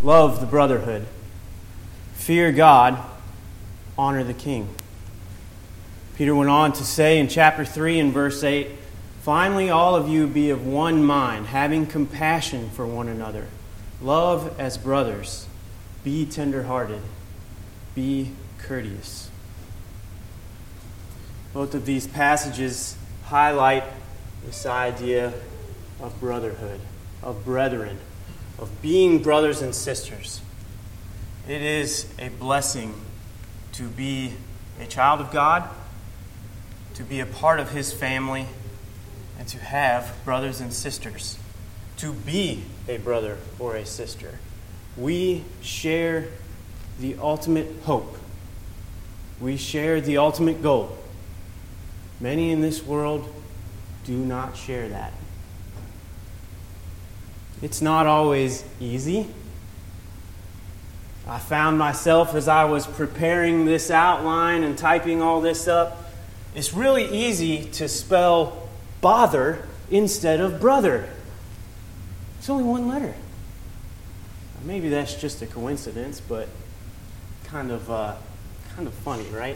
Love the brotherhood. Fear God. Honor the king. Peter went on to say in chapter 3 and verse 8, "Finally, all of you be of one mind, having compassion for one another. Love as brothers. Be tender-hearted. Be courteous." Both of these passages highlight this idea of brotherhood, of brethren, of being brothers and sisters. It is a blessing to be a child of God, to be a part of His family, and to have brothers and sisters, to be a brother or a sister. We share the ultimate hope. We share the ultimate goal. Many in this world do not share that. It's not always easy. I found myself as I was preparing this outline and typing all this up, it's really easy to spell bother instead of brother. It's only one letter. Maybe that's just a coincidence, but kind of funny, right?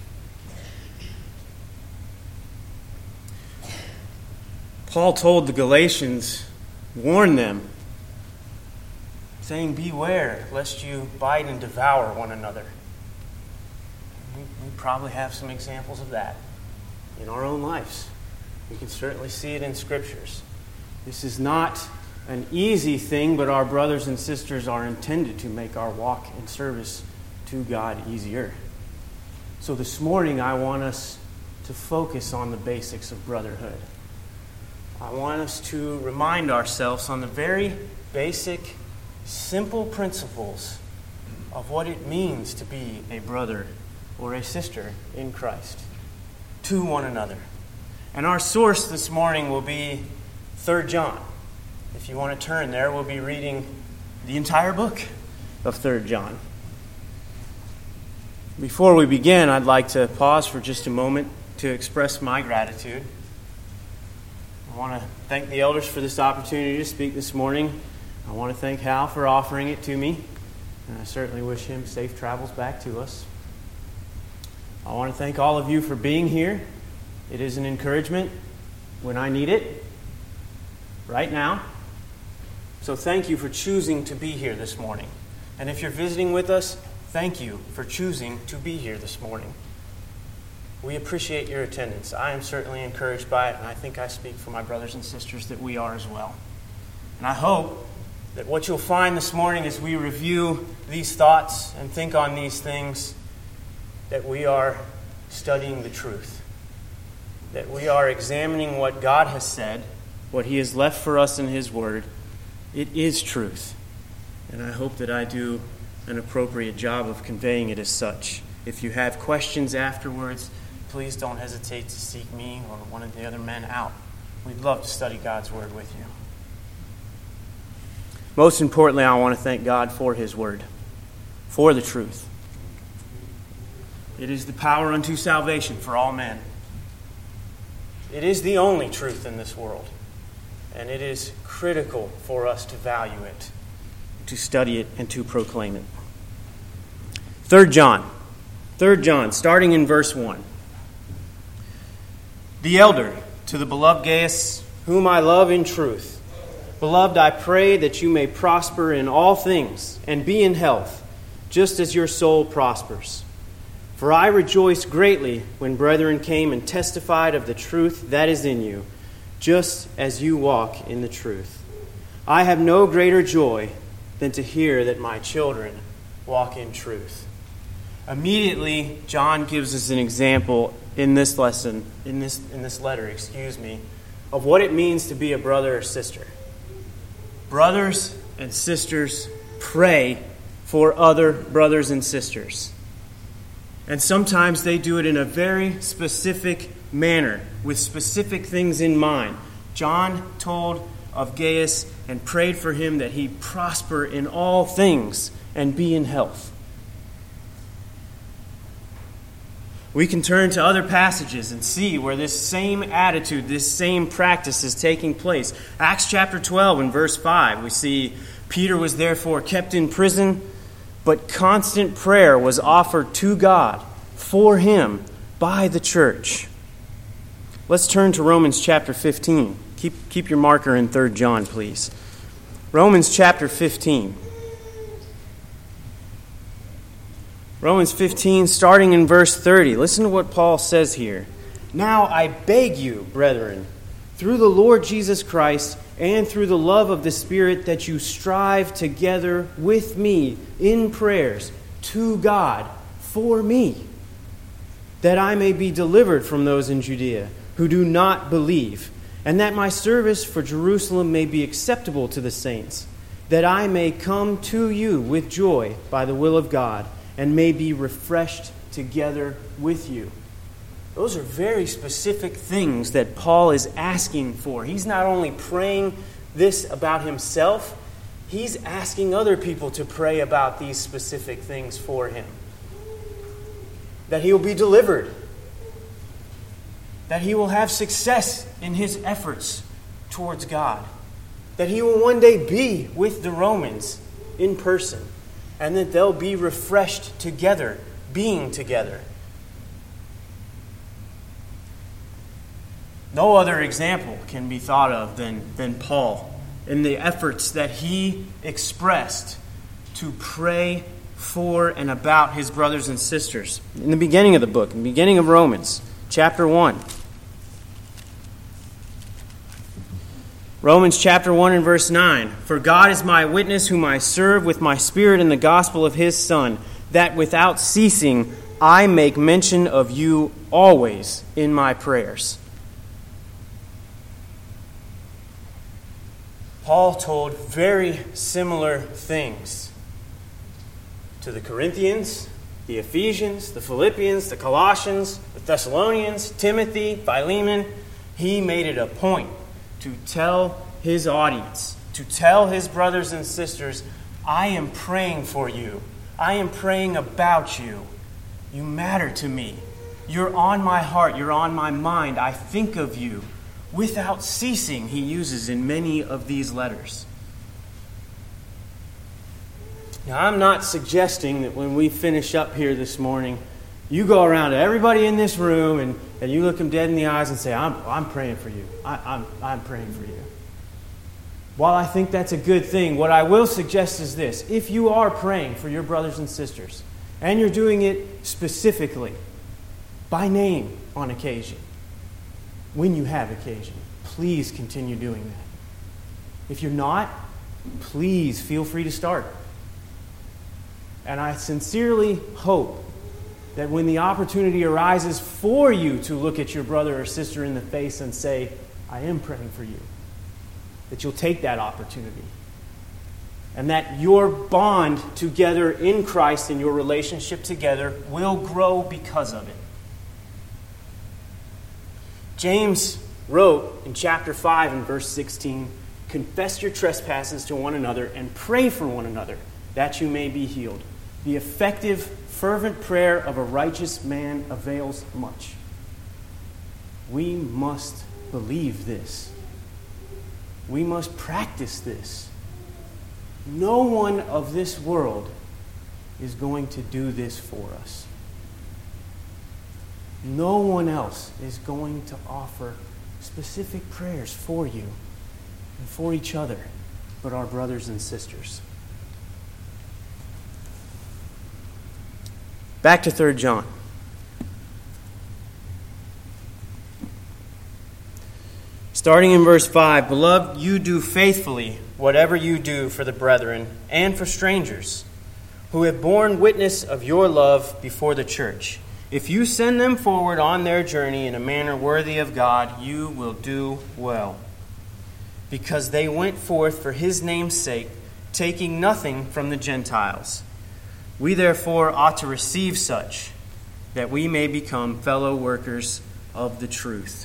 Paul told the Galatians, warn them, saying, "Beware, lest you bite and devour one another." We probably have some examples of that in our own lives. We can certainly see it in Scriptures. This is not an easy thing, but our brothers and sisters are intended to make our walk in service to God easier. So this morning, I want us to focus on the basics of brotherhood. I want us to remind ourselves on the very basic, simple principles of what it means to be a brother or a sister in Christ to one another. And our source this morning will be 3 John. If you want to turn there, we'll be reading the entire book of 3 John. Before we begin, I'd like to pause for just a moment to express my gratitude. I want to thank the elders for this opportunity to speak this morning. I want to thank Hal for offering it to me, and I certainly wish him safe travels back to us. I want to thank all of you for being here. It is an encouragement when I need it, right now. So thank you for choosing to be here this morning. And if you're visiting with us, thank you for choosing to be here this morning. We appreciate your attendance. I am certainly encouraged by it, and I think I speak for my brothers and sisters that we are as well. And I hope that what you'll find this morning as we review these thoughts and think on these things, that we are studying the truth, that we are examining what God has said, what He has left for us in His Word. It is truth, and I hope that I do an appropriate job of conveying it as such. If you have questions afterwards, please don't hesitate to seek me or one of the other men out. We'd love to study God's Word with you. Most importantly, I want to thank God for His Word, for the truth. It is the power unto salvation for all men. It is the only truth in this world, and it is critical for us to value it, to study it, and to proclaim it. 3 John, starting in verse 1. The elder, to the beloved Gaius, whom I love in truth. Beloved, I pray that you may prosper in all things and be in health, just as your soul prospers. For I rejoiced greatly when brethren came and testified of the truth that is in you, just as you walk in the truth. I have no greater joy than to hear that my children walk in truth. Immediately, John gives us an example in this lesson, in this letter, of what it means to be a brother or sister. Brothers and sisters pray for other brothers and sisters. And sometimes they do it in a very specific manner, with specific things in mind. John told of Gaius and prayed for him that he prosper in all things and be in health. We can turn to other passages and see where this same attitude, this same practice is taking place. Acts chapter 12 and verse 5, we see Peter was therefore kept in prison, but constant prayer was offered to God for him by the church. Let's turn to Romans chapter 15. Keep your marker in 3 John, please. Romans chapter 15. Romans 15, starting in verse 30. Listen to what Paul says here. Now I beg you, brethren, through the Lord Jesus Christ and through the love of the Spirit, that you strive together with me in prayers to God for me, that I may be delivered from those in Judea who do not believe, and that my service for Jerusalem may be acceptable to the saints, that I may come to you with joy by the will of God, and may be refreshed together with you. Those are very specific things that Paul is asking for. He's not only praying this about himself, he's asking other people to pray about these specific things for him. That he will be delivered. That he will have success in his efforts towards God. That he will one day be with the Romans in person. And that they'll be refreshed together, being together. No other example can be thought of than Paul in the efforts that he expressed to pray for and about his brothers and sisters. In the beginning of the book, in the beginning of Romans, chapter 1. Romans chapter 1 and verse 9. For God is my witness, whom I serve with my spirit in the gospel of his Son, that without ceasing I make mention of you always in my prayers. Paul told very similar things to the Corinthians, the Ephesians, the Philippians, the Colossians, the Thessalonians, Timothy, Philemon. He made it a point to tell his audience, to tell his brothers and sisters, I am praying for you. I am praying about you. You matter to me. You're on my heart. You're on my mind. I think of you. Without ceasing, he uses in many of these letters. Now, I'm not suggesting that when we finish up here this morning, you go around to everybody in this room and you look them dead in the eyes and say, I'm praying for you. I'm praying for you. While I think that's a good thing, what I will suggest is this. If you are praying for your brothers and sisters, and you're doing it specifically, by name on occasion, when you have occasion, please continue doing that. If you're not, please feel free to start. And I sincerely hope that when the opportunity arises for you to look at your brother or sister in the face and say, I am praying for you, that you'll take that opportunity. And that your bond together in Christ and your relationship together will grow because of it. James wrote in chapter 5 and verse 16, confess your trespasses to one another and pray for one another, that you may be healed. The effective, fervent prayer of a righteous man avails much. We must believe this. We must practice this. No one of this world is going to do this for us. No one else is going to offer specific prayers for you and for each other but our brothers and sisters. Back to 3 John. Starting in verse 5, Beloved, you do faithfully whatever you do for the brethren and for strangers, who have borne witness of your love before the church. If you send them forward on their journey in a manner worthy of God, you will do well. Because they went forth for his name's sake, taking nothing from the Gentiles. We therefore ought to receive such, that we may become fellow workers of the truth.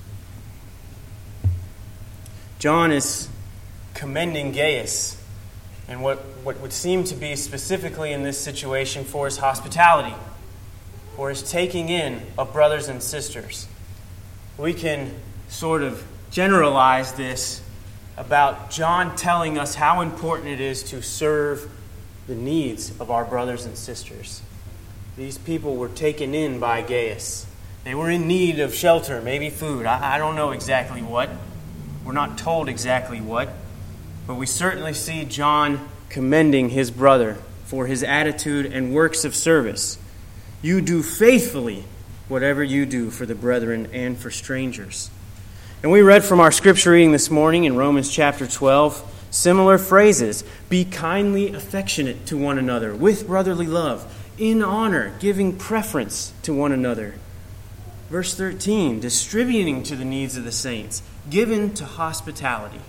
John is commending Gaius, and what would seem to be specifically in this situation for his hospitality, for his taking in of brothers and sisters. We can sort of generalize this about John telling us how important it is to serve the needs of our brothers and sisters. These people were taken in by Gaius. They were in need of shelter, maybe food. I don't know exactly what. We're not told exactly what. But we certainly see John commending his brother for his attitude and works of service. You do faithfully whatever you do for the brethren and for strangers. And we read from our scripture reading this morning in Romans chapter 12, similar phrases. Be kindly affectionate to one another with brotherly love, in honor, giving preference to one another. Verse 13, distributing to the needs of the saints, given to hospitality.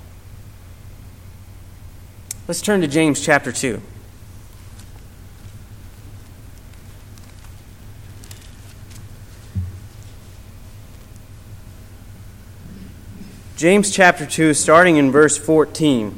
Let's turn to James chapter 2. James chapter 2, starting in verse 14.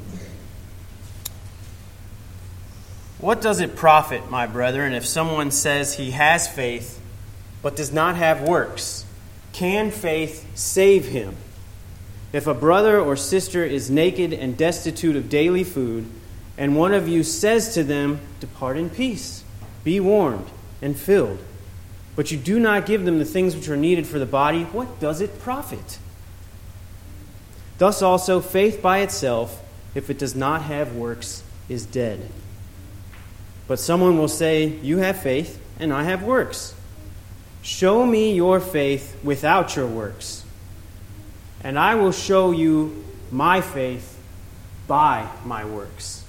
What does it profit, my brethren, if someone says he has faith, but does not have works? Can faith save him? If a brother or sister is naked and destitute of daily food, and one of you says to them, depart in peace, be warmed and filled, but you do not give them the things which are needed for the body, what does it profit? Thus also, faith by itself, if it does not have works, is dead. But someone will say, you have faith, and I have works. Show me your faith without your works, and I will show you my faith by my works.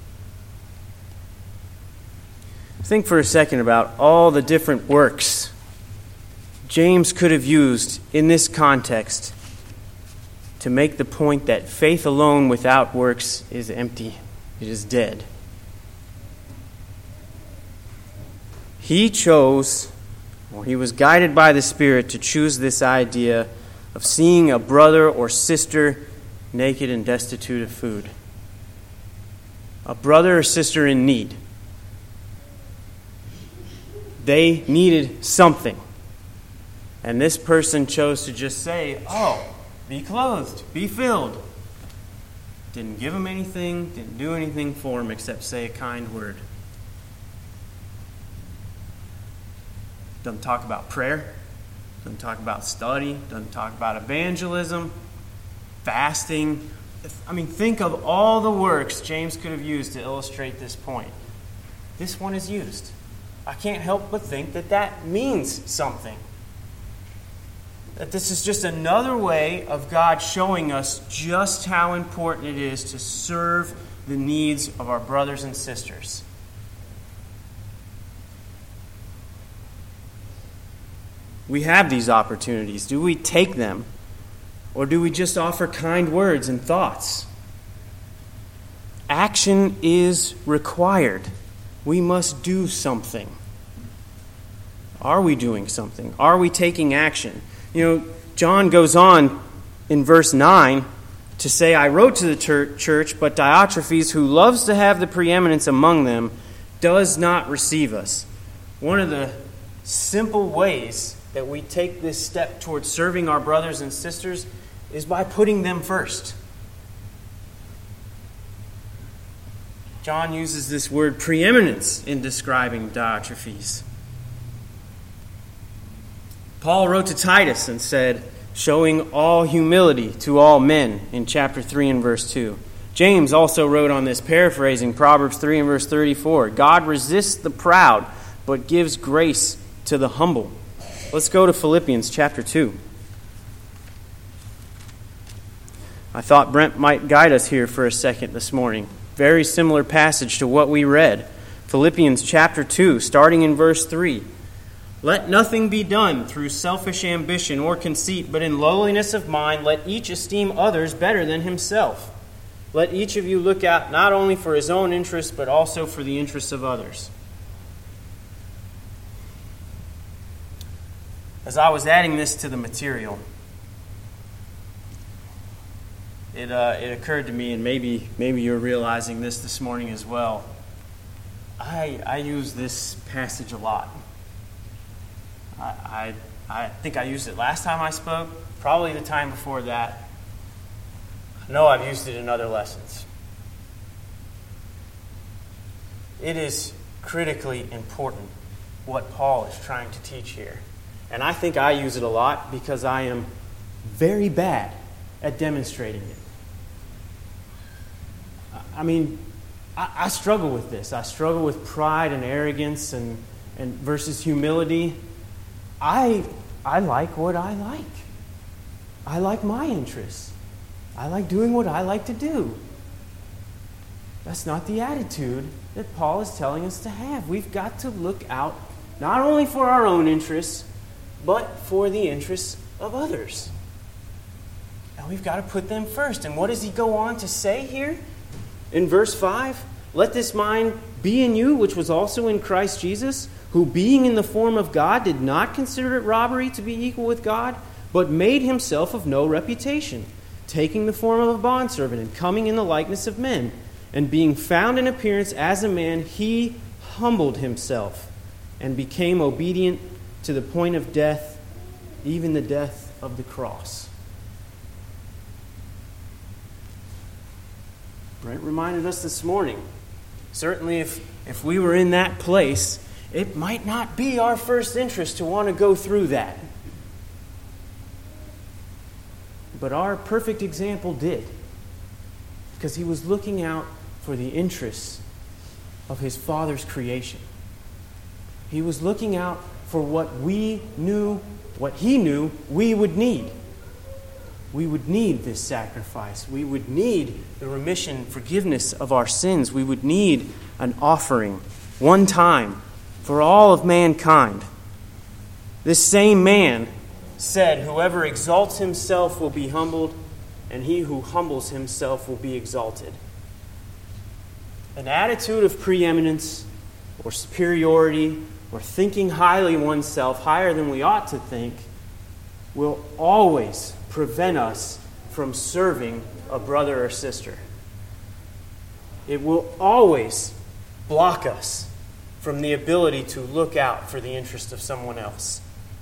Think for a second about all the different works James could have used in this context to make the point that faith alone without works is empty. It is dead. He chose, or he was guided by the Spirit to choose this idea of seeing a brother or sister naked and destitute of food. A brother or sister in need. They needed something. And this person chose to just say, oh, be clothed, be filled. Didn't give him anything, didn't do anything for him except say a kind word. Doesn't talk about prayer, doesn't talk about study, doesn't talk about evangelism, fasting. Think of all the works James could have used to illustrate this point. This one is used. I can't help but think that that means something. That this is just another way of God showing us just how important it is to serve the needs of our brothers and sisters. We have these opportunities. Do we take them? Or do we just offer kind words and thoughts? Action is required. We must do something. Are we doing something? Are we taking action? John goes on in verse 9 to say, I wrote to the church, but Diotrephes, who loves to have the preeminence among them, does not receive us. One of the simple ways that we take this step towards serving our brothers and sisters is by putting them first. John uses this word preeminence in describing Diotrephes. Paul wrote to Titus and said, showing all humility to all men in chapter 3 and verse 2. James also wrote on this, paraphrasing Proverbs 3 and verse 34, God resists the proud, but gives grace to the humble. Let's go to Philippians chapter 2. I thought Brent might guide us here for a second this morning. Very similar passage to what we read. Philippians chapter 2, starting in verse 3. Let nothing be done through selfish ambition or conceit, but in lowliness of mind let each esteem others better than himself. Let each of you look out not only for his own interests, but also for the interests of others. As I was adding this to the material, it occurred to me, and maybe you're realizing this morning as well. I use this passage a lot. I think I used it last time I spoke, probably the time before that. I know I've used it in other lessons. It is critically important what Paul is trying to teach here. And I think I use it a lot because I am very bad at demonstrating it. I struggle with this. I struggle with pride and arrogance and versus humility. I like what I like. I like my interests. I like doing what I like to do. That's not the attitude that Paul is telling us to have. We've got to look out not only for our own interests, but for the interests of others. And we've got to put them first. And what does he go on to say here? In verse 5, let this mind be in you, which was also in Christ Jesus, who being in the form of God did not consider it robbery to be equal with God, but made himself of no reputation, taking the form of a bondservant and coming in the likeness of men. And being found in appearance as a man, he humbled himself and became obedient to the point of death, even the death of the cross. Brent reminded us this morning, certainly if we were in that place, it might not be our first interest to want to go through that. But our perfect example did, because he was looking out for the interests of his Father's creation. He was looking out for what he knew we would need. We would need this sacrifice. We would need the remission, forgiveness of our sins. We would need an offering, one time, for all of mankind. This same man said, whoever exalts himself will be humbled, and he who humbles himself will be exalted. An attitude of preeminence or superiority or thinking highly oneself, higher than we ought to think, will always prevent us from serving a brother or sister. It will always block us from the ability to look out for the interest of someone else.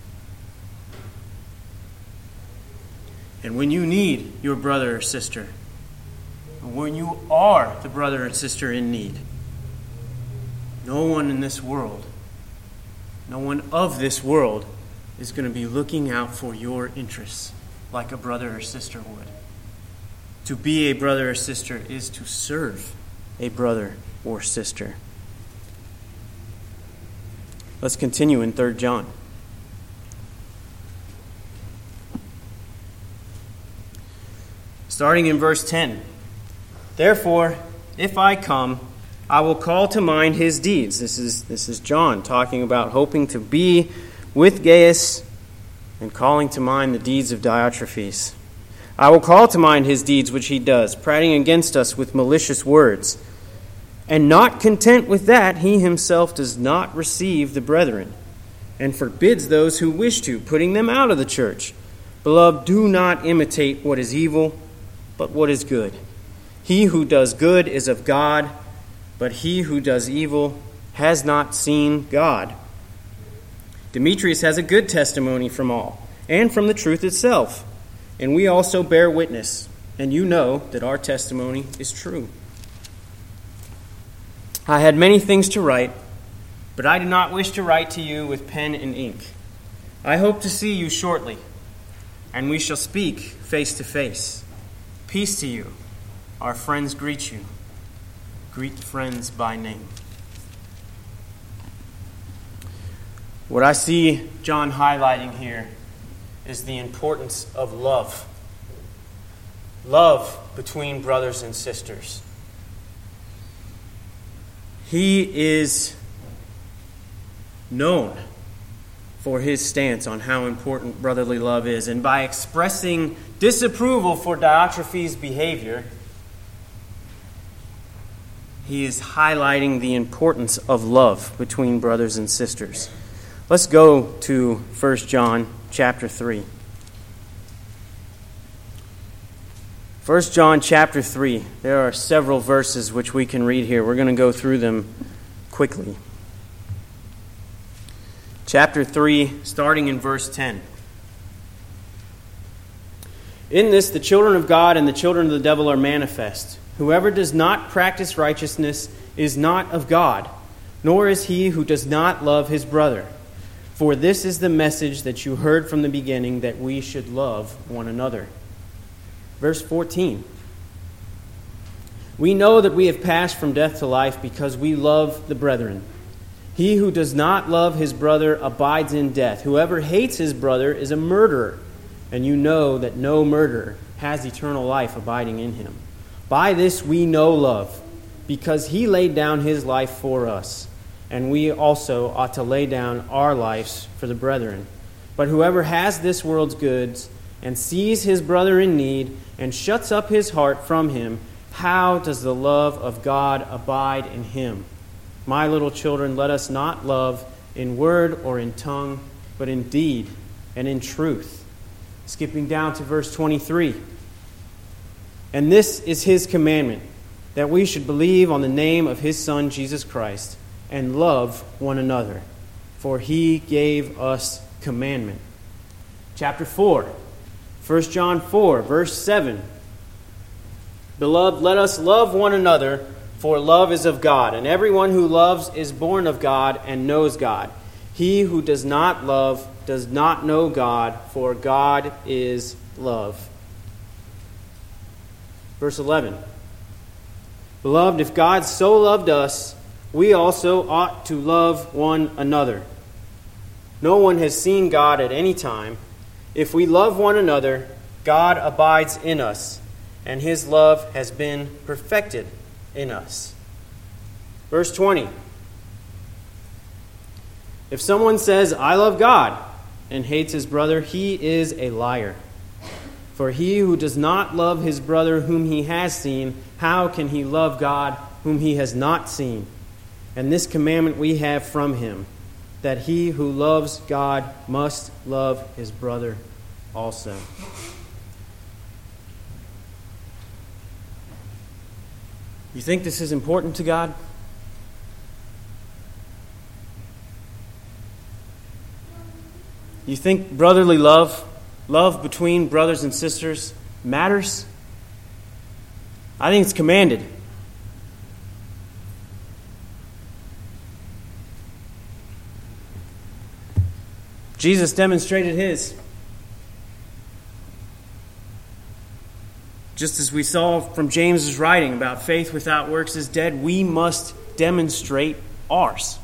And when you need your brother or sister, when you are the brother and sister in need, no one in this world, no one of this world is going to be looking out for your interests like a brother or sister would. To be a brother or sister is to serve a brother or sister. Let's continue in 3 John. Starting in verse 10. Therefore, if I come, I will call to mind his deeds. This is John talking about hoping to be with Gaius and calling to mind the deeds of Diotrephes. I will call to mind his deeds which he does, prating against us with malicious words. And not content with that, he himself does not receive the brethren, and forbids those who wish to, putting them out of the church. Beloved, do not imitate what is evil, but what is good. He who does good is of God, but he who does evil has not seen God. Demetrius has a good testimony from all, and from the truth itself. And we also bear witness, and you know that our testimony is true. I had many things to write, but I do not wish to write to you with pen and ink. I hope to see you shortly, and we shall speak face to face. Peace to you. Our friends greet you. Greet friends by name. What I see John highlighting here is the importance of love. Love between brothers and sisters. He is known for his stance on how important brotherly love is. And by expressing disapproval for Diotrephes' behavior, he is highlighting the importance of love between brothers and sisters. Let's go to 1 John chapter 3. 1 John chapter 3. There are several verses which we can read here. We're going to go through them quickly. Chapter 3, starting in verse 10. In this, the children of God and the children of the devil are manifest. Whoever does not practice righteousness is not of God, nor is he who does not love his brother. For this is the message that you heard from the beginning, that we should love one another. Verse 14. We know that we have passed from death to life because we love the brethren. He who does not love his brother abides in death. Whoever hates his brother is a murderer, and you know that no murderer has eternal life abiding in him. By this we know love, because he laid down his life for us, and we also ought to lay down our lives for the brethren. But whoever has this world's goods and sees his brother in need and shuts up his heart from him, how does the love of God abide in him? My little children, let us not love in word or in tongue, but in deed and in truth. Skipping down to verse 23. And this is his commandment, that we should believe on the name of his Son, Jesus Christ, and love one another, for he gave us commandment. Chapter 4, 1 John 4, verse 7. Beloved, let us love one another, for love is of God, and everyone who loves is born of God and knows God. He who does not love does not know God, for God is love. Verse 11. Beloved, if God so loved us, we also ought to love one another. No one has seen God at any time. If we love one another, God abides in us, and his love has been perfected in us. Verse 20. If someone says, I love God, and hates his brother, he is a liar. For he who does not love his brother whom he has seen, how can he love God whom he has not seen? And this commandment we have from him, that he who loves God must love his brother also. You think this is important to God? You think brotherly love, love between brothers and sisters, matters? I think it's commanded. Jesus demonstrated his. Just as we saw from James's writing about faith without works is dead, we must demonstrate ours.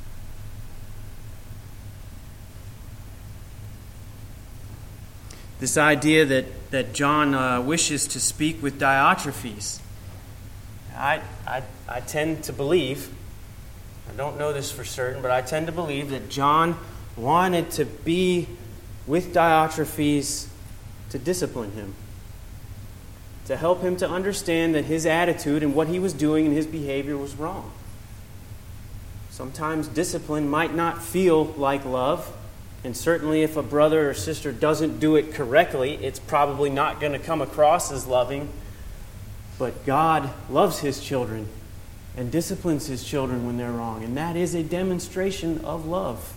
This idea that John wishes to speak with Diotrephes, I tend to believe, I don't know this for certain, but I tend to believe that John wanted to be with Diotrephes to discipline him, to help him to understand that his attitude and what he was doing and his behavior was wrong. Sometimes discipline might not feel like love, and certainly if a brother or sister doesn't do it correctly, it's probably not going to come across as loving. But God loves his children and disciplines his children when they're wrong, and that is a demonstration of love.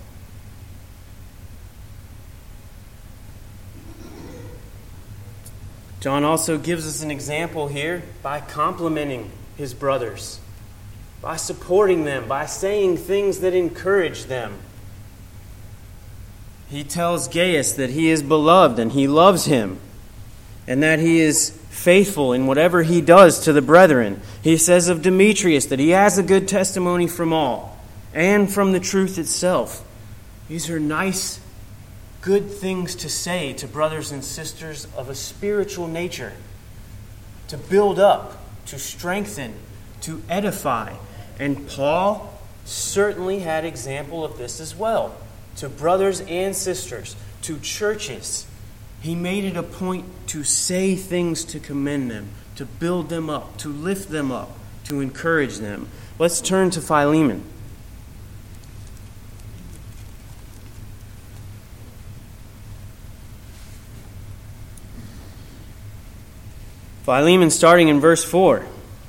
John also gives us an example here by complimenting his brothers, by supporting them, by saying things that encourage them. He tells Gaius that he is beloved and he loves him, and that he is faithful in whatever he does to the brethren. He says of Demetrius that he has a good testimony from all and from the truth itself. These are nice, good things to say to brothers and sisters of a spiritual nature, to build up, to strengthen, to edify. And Paul certainly had example of this as well, to brothers and sisters, to churches. He made it a point to say things to commend them, to build them up, to lift them up, to encourage them. Let's turn to Philemon. Philemon, starting in verse 4.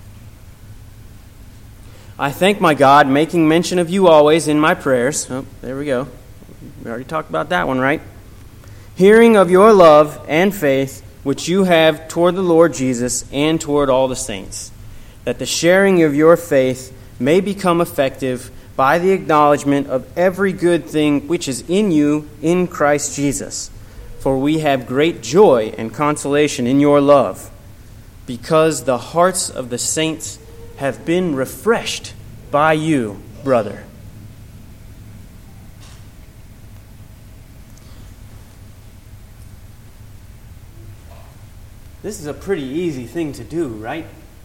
I thank my God, making mention of you always in my prayers. Oh, there we go. We already talked about that one, right? Hearing of your love and faith, which you have toward the Lord Jesus and toward all the saints, that the sharing of your faith may become effective by the acknowledgement of every good thing which is in you in Christ Jesus. For we have great joy and consolation in your love, because the hearts of the saints have been refreshed by you, brother. This is a pretty easy thing to do, right?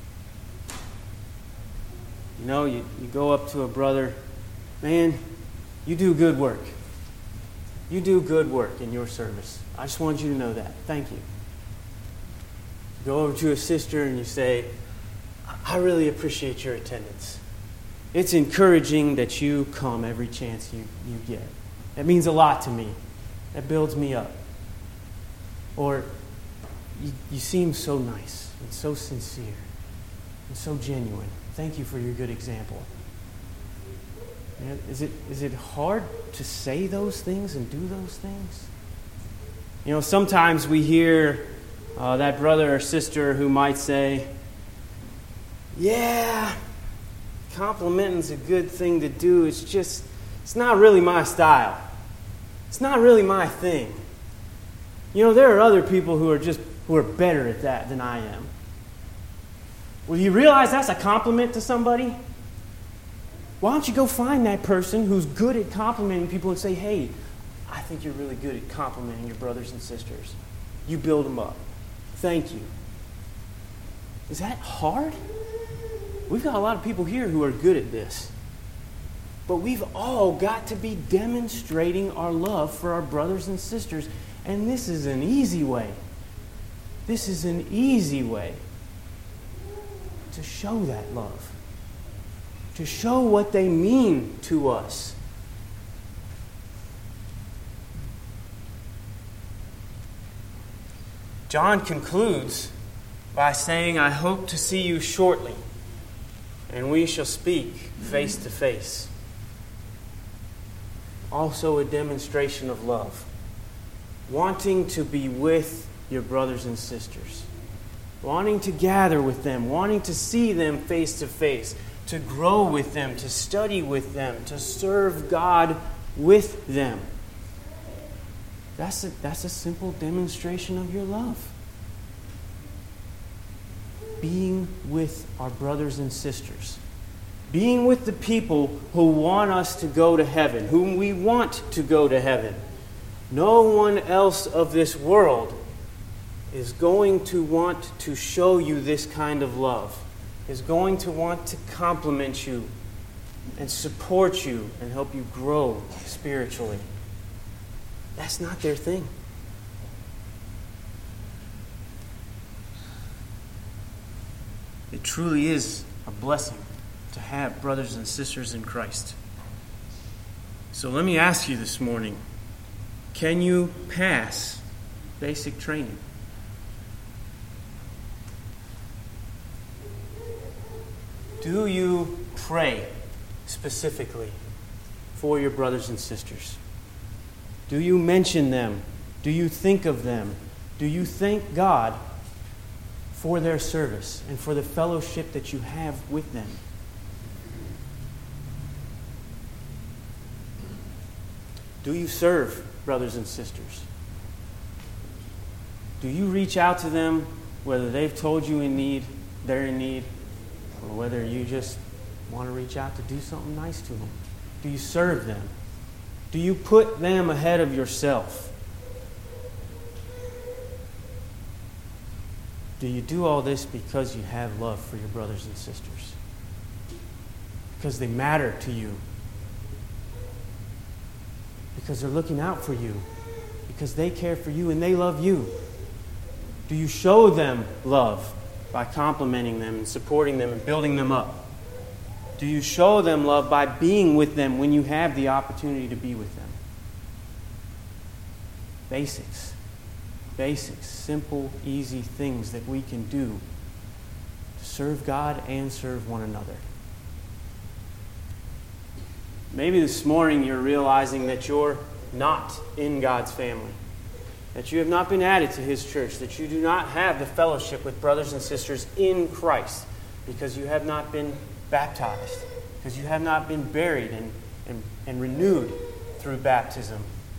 You know, you go up to a brother, man, you do good work. You do good work in your service. I just want you to know that. Thank you. Go over to a sister and you say, I really appreciate your attendance. It's encouraging that you come every chance you get. That means a lot to me. That builds me up. Or, you seem so nice and so sincere and so genuine. Thank you for your good example. Is it hard to say those things and do those things? You know, sometimes we hear that brother or sister who might say, yeah, complimenting's a good thing to do. It's not really my style. It's not really my thing. You know, there are other people who are better at that than I am. Well, you realize that's a compliment to somebody? Why don't you go find that person who's good at complimenting people and say, hey, I think you're really good at complimenting your brothers and sisters. You build them up. Thank you. Is that hard? We've got a lot of people here who are good at this. But we've all got to be demonstrating our love for our brothers and sisters. And this is an easy way. This is an easy way to show that love. To show what they mean to us. John concludes by saying, I hope to see you shortly, and we shall speak face to face. Also a demonstration of love. Wanting to be with your brothers and sisters. Wanting to gather with them. Wanting to see them face to face. To grow with them. To study with them. To serve God with them. That's a simple demonstration of your love. Being with our brothers and sisters. Being with the people who want us to go to heaven. Whom we want to go to heaven. No one else of this world is going to want to show you this kind of love. Is going to want to compliment you and support you and help you grow spiritually. That's not their thing. It truly is a blessing to have brothers and sisters in Christ. So let me ask you this morning, can you pass basic training? Do you pray specifically for your brothers and sisters? Do you mention them? Do you think of them? Do you thank God for their service and for the fellowship that you have with them? Do you serve brothers and sisters? Do you reach out to them whether they've told you they're in need, or whether you just want to reach out to do something nice to them? Do you serve them? Do you put them ahead of yourself? Do you do all this because you have love for your brothers and sisters? Because they matter to you? Because they're looking out for you? Because they care for you and they love you? Do you show them love by complimenting them and supporting them and building them up? Do you show them love by being with them when you have the opportunity to be with them? Basics. Basics, simple, easy things that we can do to serve God and serve one another. Maybe this morning you're realizing that you're not in God's family. that you have not been added to His church, that you do not have the fellowship with brothers and sisters in Christ, because you have not been baptized, because you have not been buried and renewed through baptism.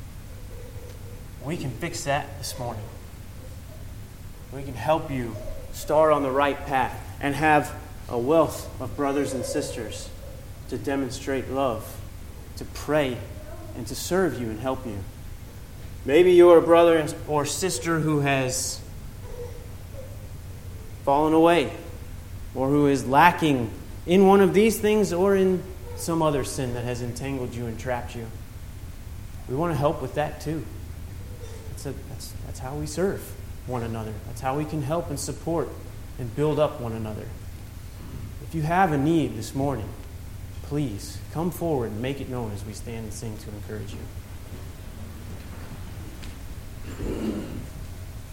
We can fix that this morning. We can help you start on the right path and have a wealth of brothers and sisters to demonstrate love, to pray, and to serve you and help you. Maybe you're a brother or sister who has fallen away, or who is lacking in one of these things or in some other sin that has entangled you and trapped you. We want to help with that too. That's how we serve one another. That's how we can help and support and build up one another. If you have a need this morning, please come forward and make it known as we stand and sing to encourage you.